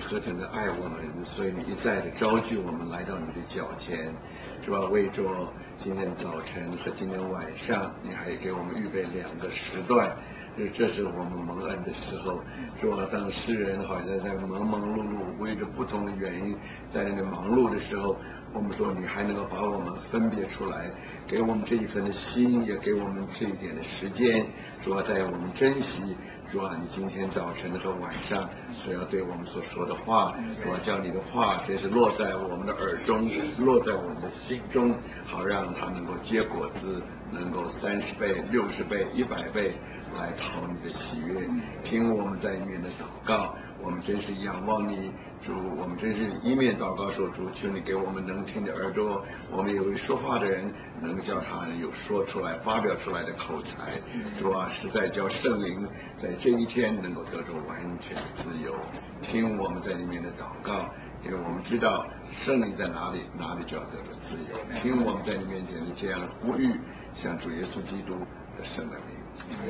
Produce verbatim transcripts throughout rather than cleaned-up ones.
何等的爱我们，所以你一再的召集我们来到你的脚前，是吧？为着今天早晨和今天晚上，你还给我们预备两个时段，这是我们蒙恩的时候。是吧？当世人好像在忙忙碌碌，为着不同的原因在那里忙碌的时候，我们说你还能够把我们分别出来，给我们这一份的心，也给我们这一点的时间，主要带我们珍惜。主啊，你今天早晨和晚上所要对我们所说的话，主啊，叫你的话真是落在我们的耳中，落在我们的心中，好让它能够结果子，能够三十倍、六十倍、一百倍来讨你的喜悦。听我们在里面的祷告，我们真是仰望你，主，我们真是一面祷告说，主，求你给我们能听的耳朵，我们有一说话的人，能叫他有说出来、发表出来的口才。主啊，实在叫圣灵在这一天能够得着完全的自由。听我们在里面的祷告，因为我们知道圣灵在哪里，哪里就要得着自由。听我们在你面前的这样的呼吁，向主耶稣基督的圣的名。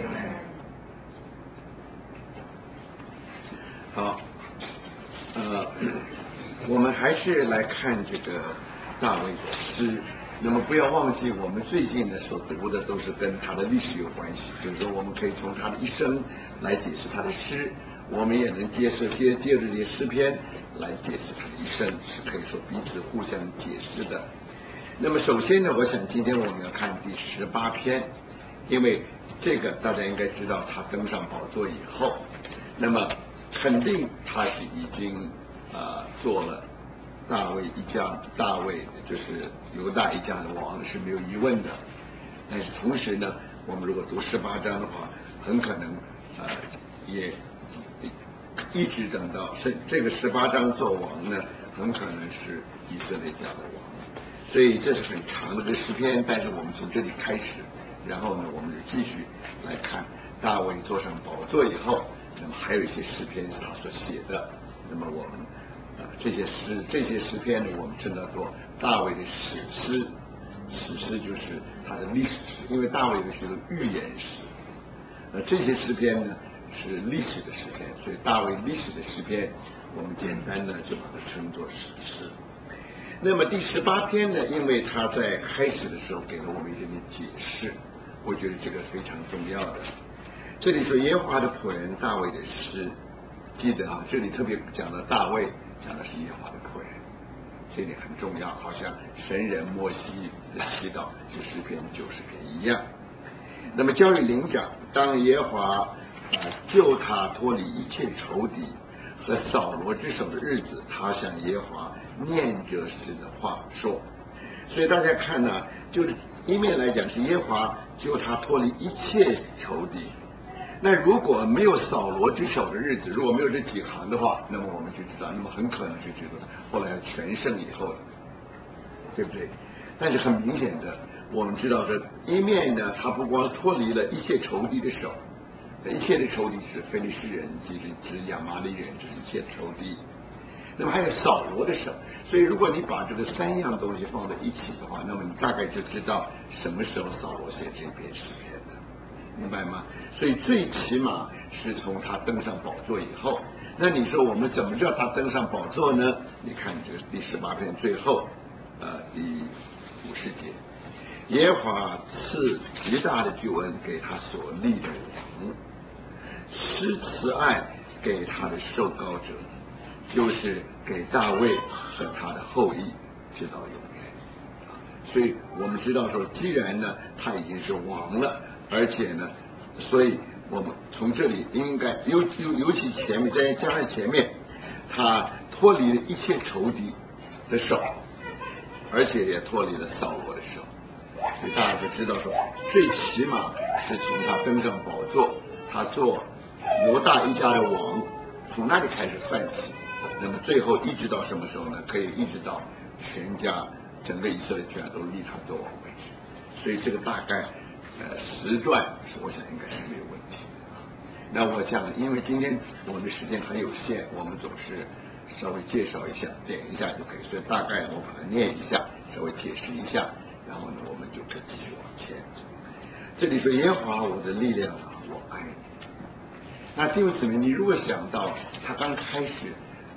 好，呃，我们还是来看这个大卫的诗。那么不要忘记，我们最近呢所读的都是跟他的历史有关系，就是说我们可以从他的一生来解释他的诗，我们也能接受接接着这些诗篇来解释他的一生，是可以说彼此互相解释的。那么首先呢，我想今天我们要看第十八篇，因为这个大家应该知道，他登上宝座以后，那么肯定他是已经呃做了大卫一家，大卫就是犹大一家的王是没有疑问的。但是同时呢，我们如果读十八章的话，很可能呃也一直等到是这个十八章做王呢，很可能是以色列家的王。所以这是很长的个诗篇，但是我们从这里开始，然后呢，我们就继续来看大卫坐上宝座以后，那么还有一些诗篇是他所写的。那么我们啊、呃、这些诗这些诗篇呢，我们称它做大卫的史诗。史诗就是他的历史诗，因为大卫的是个预言诗。呃，这些诗篇呢是历史的诗篇，所以大卫历史的诗篇，我们简单的就把它称作史诗。那么第十八篇呢，因为他在开始的时候给了我们一点点解释，我觉得这个是非常重要的。这里说耶和华的仆人大卫的诗，记得啊，这里特别讲了大卫，讲的是耶和华的仆人，这点很重要，好像神人摩西的祈祷就诗篇九十篇一样。那么教育灵长，当耶和华啊救他脱离一切仇敌和扫罗之手的日子，他向耶和华念着神的话说。所以大家看呢，就是一面来讲是耶和华救他脱离一切仇敌。那如果没有扫罗之手的日子，如果没有这几行的话，那么我们就知道，那么很可能是指的后来全胜以后的，对不对？但是很明显的，我们知道这一面呢，他不光脱离了一切仇敌的手，一切的仇敌是非利士人及指亚玛力人，这是一切的仇敌。那么还有扫罗的手，所以如果你把这个三样东西放在一起的话，那么你大概就知道什么时候扫罗写这篇诗篇的，明白吗？所以最起码是从他登上宝座以后。那你说我们怎么知道他登上宝座呢？你看这个第十八篇最后呃第五十节，耶和华赐极大的救恩给他所立的王，施慈爱给他的受膏者，就是给大卫和他的后裔直到永远。所以我们知道说，既然呢他已经是王了，而且呢，所以我们从这里应该尤尤尤其前面再加上前面，他脱离了一切仇敌的手，而且也脱离了扫罗的手。所以大家就知道说，最起码是从他登上宝座，他做犹大一家的王，从那里开始算起。那么最后一直到什么时候呢？可以一直到全家整个以色列全都立他做王为止。所以这个大概呃时段，我想应该是没有问题的。那我想，因为今天我们的时间很有限，我们总是稍微介绍一下，点一下就可以。所以大概我把它念一下，稍微解释一下，然后呢，我们就可以继续往前。这里说耶和华我的力量啊，我爱你。那弟兄姊妹，你如果想到他刚开始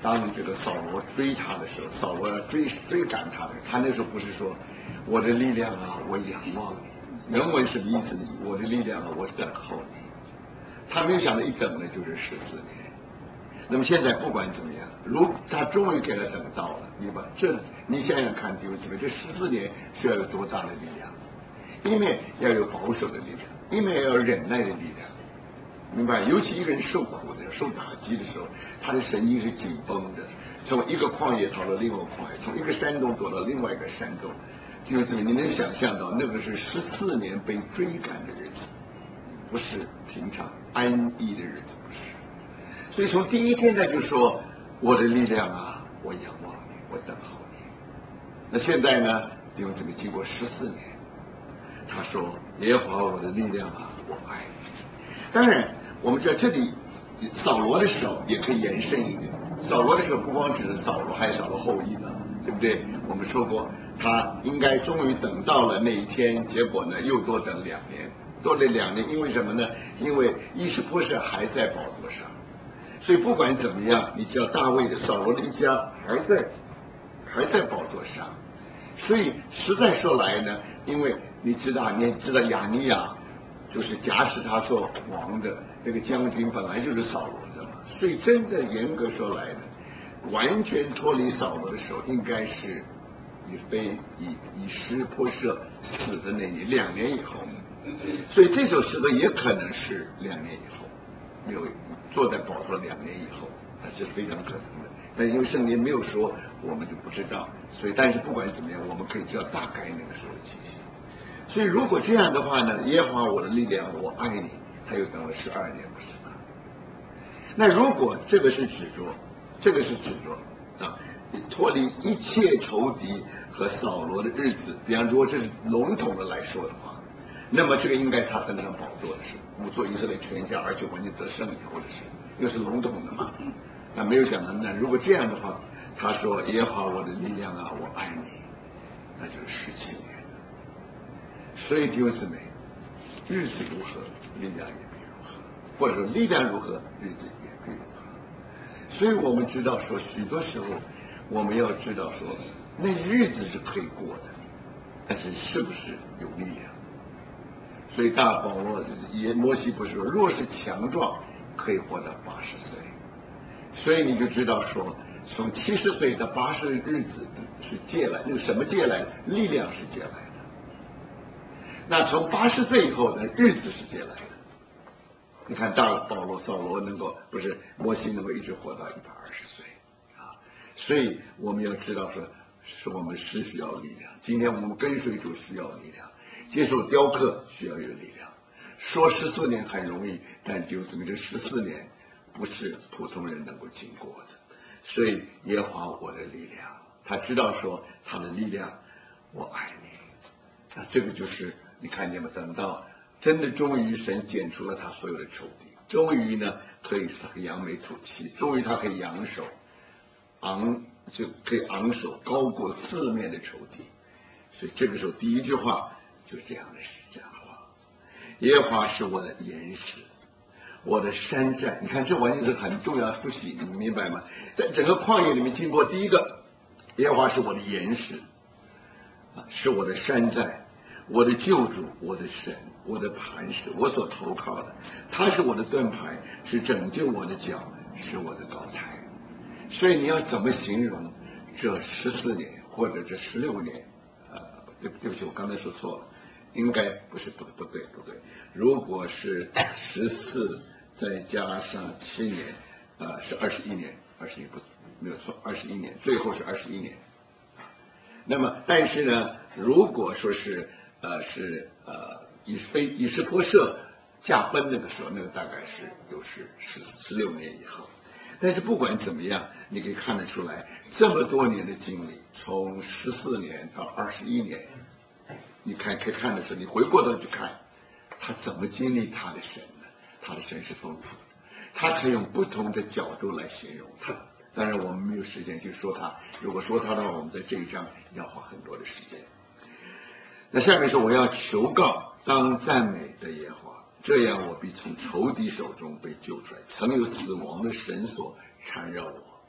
当这个扫罗追他的时候，扫罗要追追赶他的，他那时候不是说我的力量啊，我仰望你。原文是意思，我的力量啊，我等候你。他没有想到一等呢就是十四年。那么现在不管怎么样，如他终于给他等到了，明白？这你想想看，弟兄姊妹，这十四年是要有多大的力量？一面要有保守的力量，一面要有忍耐的力量，明白？尤其一个人受苦的、受打击的时候，他的神经是紧绷的，从一个旷野逃到另外一个旷野，从一个山洞躲到另外一个山洞，弟兄姊妹，你能想象到那个是十四年被追赶的日子，不是平常安逸的日子，不是。所以从第一天他就说：“我的力量啊，我仰望你，我等候你。”那现在呢？弟兄姊妹，经过十四年，他说：“耶和华我的力量啊，我爱你。”当然，我们在这里扫罗的手也可以延伸一点。扫罗的手不光指是扫罗，还有扫罗后裔的，对不对？我们说过，他应该终于等到了那一天，结果呢又多等两年，多了两年，因为什么呢？因为伊施波设还在宝座上。所以不管怎么样，你知道大卫的扫罗的一家还在还在宝座上，所以实在说来呢，因为你知道你知道亚尼亚就是挟持他做王的那个将军本来就是扫罗的嘛，所以真的严格说来呢，完全脱离扫罗的时候，应该是以非以以施波设死的那年两年以后，所以这首诗歌也可能是两年以后。没有坐在宝座两年以后，那是非常可能的。但因为圣经没有说，我们就不知道。所以，但是不管怎么样，我们可以知道大概那个时候的情形。所以，如果这样的话呢，耶和华我的力量，我爱你，他又等了十二年，不是吗？那如果这个是指着，这个是指着啊，脱离一切仇敌和扫罗的日子，比方说这是笼统的来说的话。那么这个应该他登上宝座的事，我做以色列全家，而且完全得胜以后的事，又是笼统的嘛。那没有想到，那如果这样的话，他说耶和华我的力量啊，我爱你，那就是十七年。所以弟兄姊妹，日子如何，力量也必如何，或者说力量如何，日子也必如何。所以我们知道说，许多时候我们要知道说，那日子是可以过的，但是是不是有力量？所以大保罗也摩西不是说，若是强壮，可以活到八十岁。所以你就知道说，从七十岁到八十日子是借来，那个什么借来的？力量是借来的。那从八十岁以后呢，日子是借来的。你看大保罗、扫罗能够不是摩西能够一直活到一百二十岁啊，所以我们要知道说，是我们是需要力量。今天我们跟随主需要力量。接受雕刻需要有力量，说十四年很容易，但就怎么这十四年不是普通人能够经过的。所以耶和华我的力量，他知道说他的力量，我爱你。那这个就是你看见吗？等到真的终于神剪除了他所有的仇敌，终于呢可以他可以扬眉吐气，终于他可以扬手昂就可以昂首高过四面的仇敌。所以这个时候第一句话。就这样的是这样的话，耶和华是我的岩石，我的山寨。你看，这完全是很重要的复习，你明白吗？在整个旷野里面经过第一个，耶和华是我的岩石，啊，是我的山寨，我的救主，我的神，我的磐石，我所投靠的，他是我的盾牌，是拯救我的脚，是我的高台。所以你要怎么形容这十四年或者这十六年？呃，对对不起，我刚才说错了。应该不是不不对不对，如果是十四再加上七年，呃，是二十一年，二十一不没有错，二十一年，最后是二十一年。那么，但是呢，如果说是呃是呃以非以施波设驾崩那个时候，那个大概是又是十十六年以后。但是不管怎么样，你可以看得出来，这么多年的经历，从十四年到二十一年。你看可以看得出，你回过头去看，他怎么经历他的神呢？他的神是丰富的，他可以用不同的角度来形容他。当然我们没有时间去说他，如果说他的话，我们在这一章要花很多的时间。那下面说，我要求告当赞美的耶和华，这样我必从仇敌手中被救出来。曾有死亡的绳索缠绕我，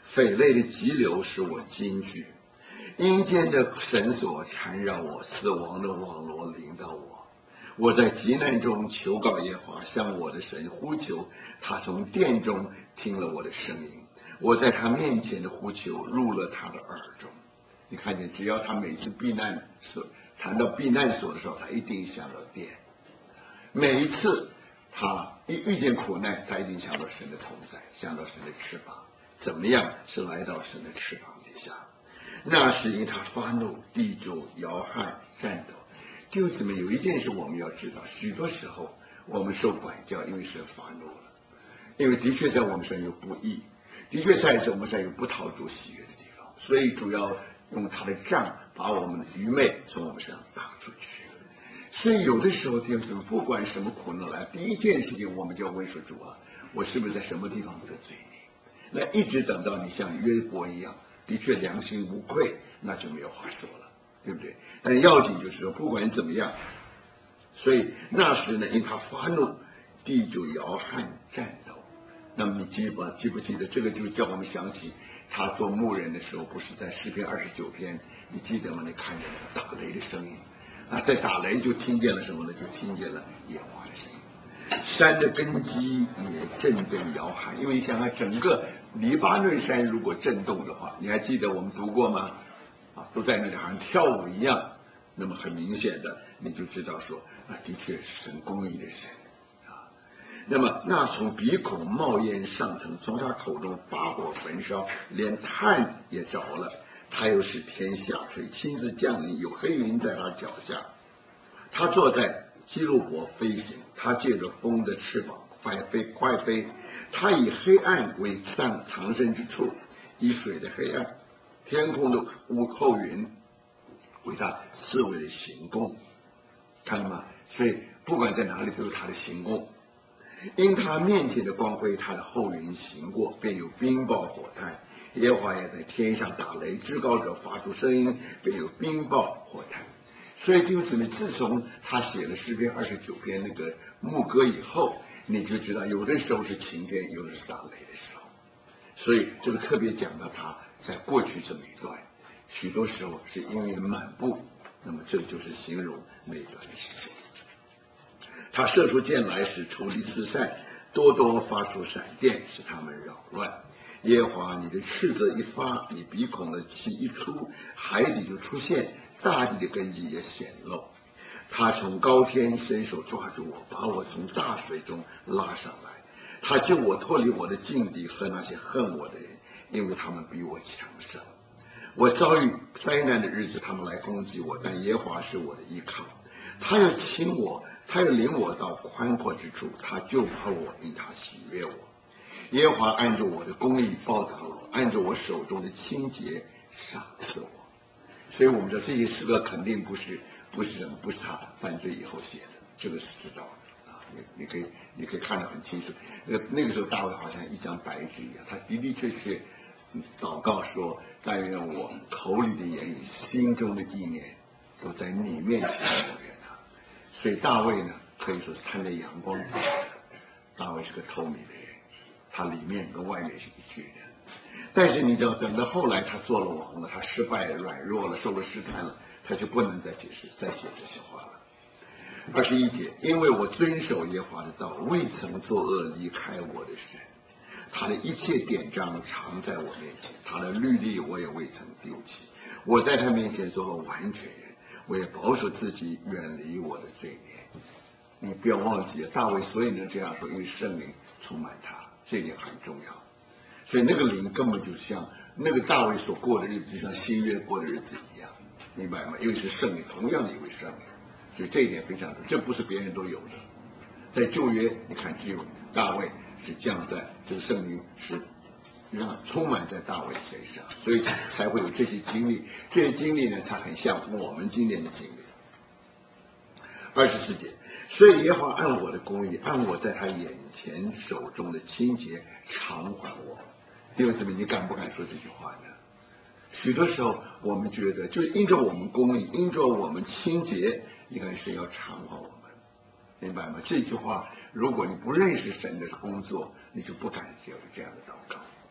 匪类的急流使我惊惧，阴间的绳索缠绕我，死亡的网罗临到我。我在急难中求告耶和华，向我的神呼求，他从殿中听了我的声音。我在他面前的呼求入了他的耳中。你看见，只要他每次避难所谈到避难所的时候，他一定想到殿。每一次他一遇见苦难，他一定想到神的同在，想到神的翅膀。怎么样是来到神的翅膀底下？那是因他发怒，地就摇撼颤抖。就这么有一件事我们要知道，许多时候我们受管教，因为神发怒了，因为的确在我们身上有不义，的确在我们身上有不讨主喜悦的地方，所以主要用他的杖把我们的愚昧从我们身上打出去。所以有的时候弟兄姊妹，不管什么苦难来，第一件事情我们就要问说，主啊，我是不是在什么地方得罪你？那一直等到你像约伯一样的确良心无愧，那就没有话说了，对不对？但要紧就是说，不管怎么样，所以那时呢，因他发怒，地就摇撼颤抖。那么你记不记不记得，这个就叫我们想起他做牧人的时候，不是在诗篇二十九篇，你记得吗？你看见那个打雷的声音啊，在打雷就听见了什么呢？就听见了耶和华的声音。山的根基也震动摇撼，因为你想想，整个黎巴嫩山如果震动的话，你还记得我们读过吗？啊，都在那里好像跳舞一样。那么很明显的，你就知道说啊，的确是神公义的神啊。那么那从鼻孔冒烟上腾，从他口中发火焚烧，连炭也着了。他又使天下垂，亲自降临，有黑云在他脚下。他坐在基路伯飞行，他借着风的翅膀快飞快飞。他以黑暗为藏藏身之处，以水的黑暗、天空的雾后云为他四围的行宫。看了吗？所以不管在哪里都是他的行宫。因他面前的光辉，他的后云行过，便有冰雹火炭。耶和华也在天上打雷，至高者发出声音，便有冰雹火炭。所以弟兄姊妹，自从他写了诗篇二十九篇那个牧歌以后，你就知道有的时候是晴天，有的是打雷的时候。所以这个特别讲到他在过去这么一段，许多时候是因为满布，那么这就是形容那一段的事情。他射出箭来时，仇敌四散，多多发出闪电，使他们扰乱。耶和华，你的斥责一发，你鼻孔的气一出，海底就出现，大地的根基也显露。他从高天伸手抓住我，把我从大水中拉上来。他救我脱离我的境地和那些恨我的人，因为他们比我强盛。我遭遇灾难的日子，他们来攻击我，但耶和华是我的依靠。他又亲我，他又领我到宽阔之处，他救拔我，因他喜悦我。耶和华按着我的公义报答我，按着我手中的清洁赏赐我。所以我们知道这些诗歌肯定不是不是什么，不是他犯罪以后写的，这个是知道的啊。你你可以你可以看得很清楚。那个那个时候大卫好像一张白纸一样，他的的确确祷告说：“但愿我口里的言语、心中的意念，都在你面前永远啊。”所以大卫呢，可以说是看在阳光底下的。大卫是个透明的人，他里面跟外面是一致的。但是你知道，等到后来他做了王了，他失败了、软弱了、受了试探了，他就不能再解释、再写这些话了。二十一节，因为我遵守耶和华的道，未曾作恶，离开我的神。他的一切典章常在我面前，他的律例我也未曾丢弃。我在他面前做个完全人，我也保守自己，远离我的罪孽。你不要忘记了，大卫所以能这样说，因为圣灵充满他，这点很重要。所以那个灵根本就像那个大卫所过的日子，就像新约过的日子一样，明白吗？因为是圣灵，同样的一位圣灵，所以这一点非常重要，这不是别人都有的。在旧约，你看只有大卫是降在这个圣灵是让充满在大卫身上，所以才会有这些经历。这些经历呢，才很像我们今天的经历。二十四节，所以耶和华按我的公义，按我在他眼前手中的清洁偿还我。弟兄姊妹，你敢不敢说这句话呢？许多时候我们觉得，就是因着我们公义，因着我们清洁，你看神要偿还我们，明白吗？这句话，如果你不认识神的工作，你就不敢有这样的祷告。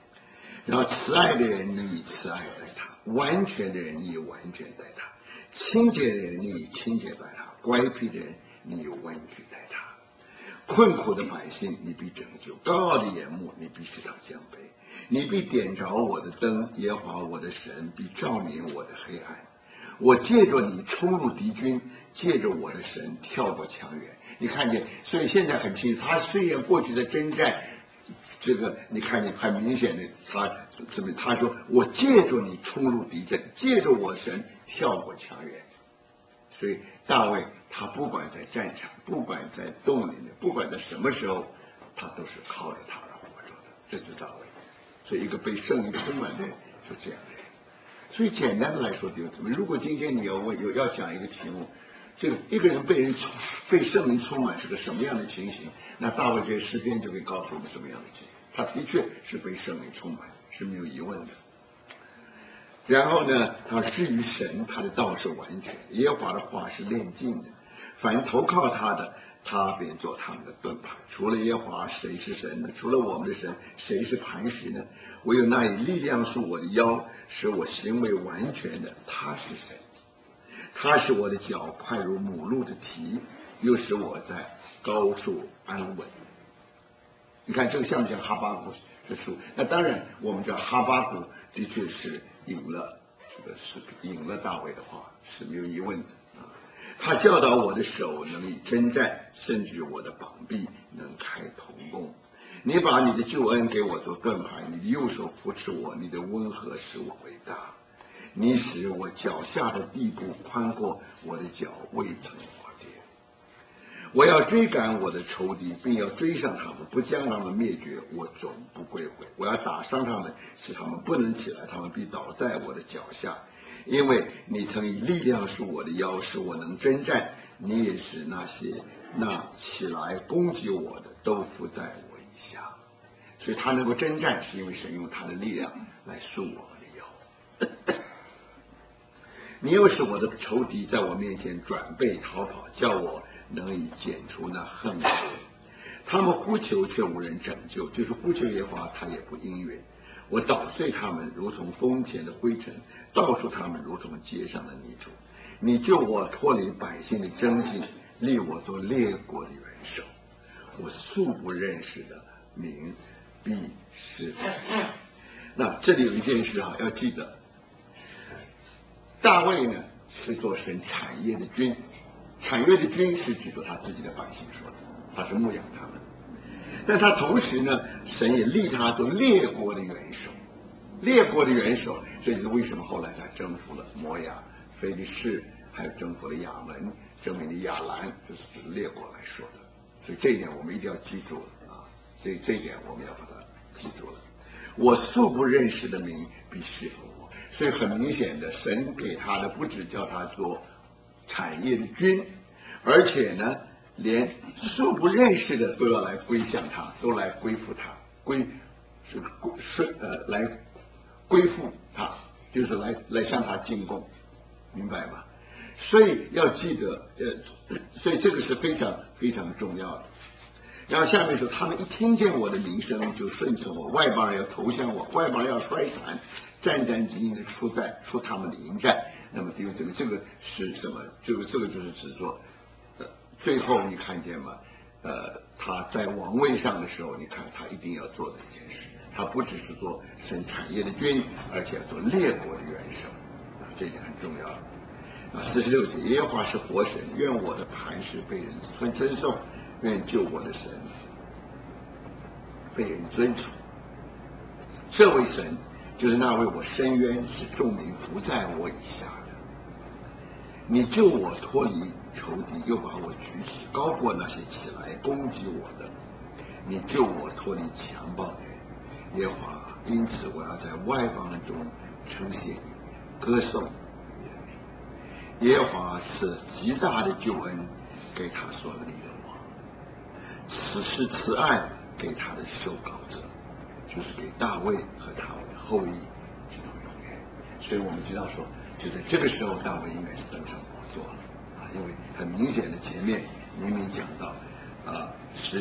然后慈爱的人，你以慈爱待他；完全的人，你以完全待他；清洁的人，你以清洁待他；乖僻的人，你以温矩待他；困苦的百姓，你必拯救；高傲的眼目，你必使他降卑；你必点着我的灯，耶和华我的神必照明我的黑暗。我借着你冲入敌军，借着我的神跳过墙垣。你看见，所以现在很清楚，他虽然过去的征战，这个你看见很明显的，他怎么他说我借着你冲入敌阵，借着我神跳过墙垣。所以大卫他不管在战场，不管在洞里面，不管在什么时候，他都是靠着他而活着的。这就是大卫。所以一个被圣灵充满的人，就这样的人。所以简单的来说，弟兄姊妹，如果今天你要问有要讲一个题目，这个一个人被人被圣灵充满是个什么样的情形，那大卫这些诗篇就可以告诉我们什么样的情形。他的确是被圣灵充满，是没有疑问的。然后呢，他至于神，他的道是完全，耶和华的话是炼净的，凡投靠他的，他便做他们的盾牌。除了耶和华，谁是神呢？除了我们的神，谁是磐石呢？唯有那以力量束我的腰，使我行为完全的，他是神。他使我的脚快如母鹿的蹄，又使我在高处安稳。你看这个像不像哈巴谷的书？那当然，我们知道哈巴谷的确是引了这个是引了大卫的话，是没有疑问的啊。他教导我的手能以征战，甚至我的膀臂能开铜弓。你把你的救恩给我做盾牌，你的右手扶持我，你的温和使我伟大。你使我脚下的地步宽过，我的脚未曾滑跌。我要追赶我的仇敌，并要追上他们，不将他们灭绝，我总不归回。我要打伤他们，使他们不能起来，他们必倒在我的脚下。因为你曾以力量束我的腰，使我能征战，你也使那些那起来攻击我的都伏在我以下。所以他能够征战，是因为神用他的力量来束我们的腰。你又使我的仇敌在我面前转背逃跑，叫我能以剪除那恨我的人。他们呼求却无人拯救，就是呼求耶和华，他也不应允。我捣碎他们如同风前的灰尘，倒出他们如同街上的泥土。你救我脱离百姓的争竞，立我做列国的元首。我素不认识的民必是。那这里有一件事哈，要记得，大卫呢是做神产业的君，产业的君是指着他自己的百姓说的，他是牧养他们。但他同时呢，神也立他做列国的元首，列国的元首，这就是为什么后来他征服了摩亚、非利士，还有征服了亚门，征服了亚兰，这是指列国来说的。所以这一点我们一定要记住了啊！这这一点我们要把它记住了。我素不认识的民必侍奉我，所以很明显的，神给他的不只叫他做产业的君，而且呢，连素不认识的都要来归向他，都来归附他，归这个归是呃来归附他，就是来来向他进贡，明白吗？所以要记得，呃，所以这个是非常非常重要的。然后下面说，他们一听见我的名声就顺从我，外邦人要投降我，外邦人要衰残，战战兢兢的出战，出他们的营寨。那么这个这个这个是什么？这个这个就是指作，呃，最后你看见吗？呃，他在王位上的时候，你看他一定要做的一件事，他不只是做生产业的君，而且要做列国的元首，啊，这一点很重要。啊，四十六节，耶和华是活神，愿我的磐石被人尊称颂，愿救我的神被人尊崇。这位神就是那位我伸冤，使众民不在我以下的。你救我脱离仇敌，又把我举起，高过那些起来攻击我的。你救我脱离强暴的人，耶和华，因此我要在外邦中称谢你，歌颂你的名。耶和华赐极大的救恩给他所立的王，此是慈爱给他的受膏者，就是给大卫和大卫的后裔直到永远。所以我们知道说，就在这个时候，大卫应该是登上宝座了啊，因为很明显的前面明明讲到啊，是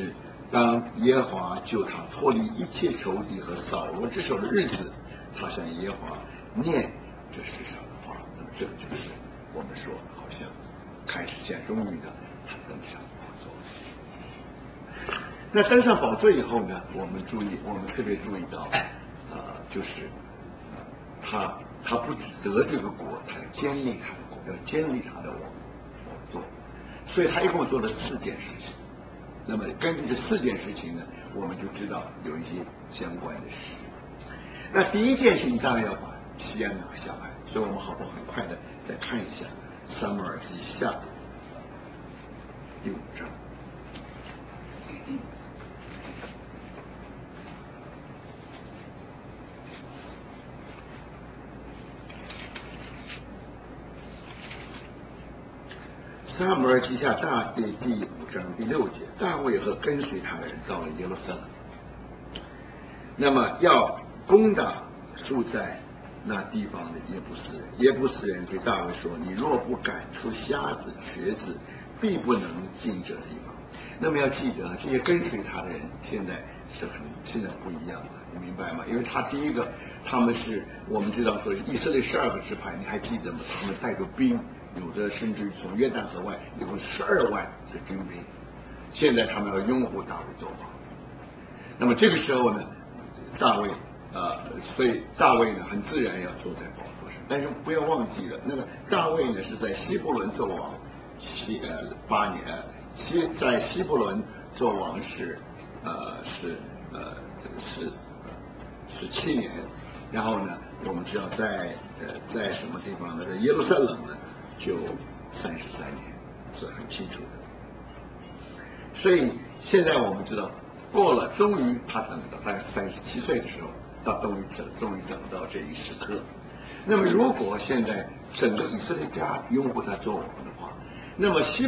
当耶和华救他脱离一切仇敌和扫罗之手的日子，他向耶和华念这世上的话。那么这个就是我们说好像开始现在终于呢，他登上宝座。那登上宝座以后呢，我们注意，我们特别注意到，呃，就是呃他他不只得这个国，他要建立他的国，要建立他的王宝座。所以他一共做了四件事情。那么根据这四件事情呢，我们就知道有一些相关的事。那第一件事情当然要把西安拿下来，所以我们好不好很快的再看一下撒母耳记下第五章。撒母耳记下大第第五章第六节，大卫和跟随他的人到了耶路撒冷，那么要攻打住在那地方的耶布斯人。耶布斯人对大卫说：“你若不赶出瞎子、瘸子，必不能进这地方。”那么要记得，这些跟随他的人现在是很现在不一样了，你明白吗？因为他第一个，他们是我们知道说以色列十二个支派，你还记得吗？他们带着兵。有的甚至于从约旦河外有十二万的军兵，现在他们要拥护大卫做王。那么这个时候呢，大卫呃，所以大卫呢很自然要坐在宝座上，但是不要忘记了，那个大卫呢是在希伯伦做王七呃八年，西在希伯伦做王是呃是呃是十七年，然后呢，我们知道在呃在什么地方呢？在耶路撒冷呢？就三十三年，是很清楚的。所以现在我们知道，过了，终于他等到大概三十七岁的时候，他终于等，终于等到这一时刻。那么，如果现在整个以色列家拥护他做王的话，那么希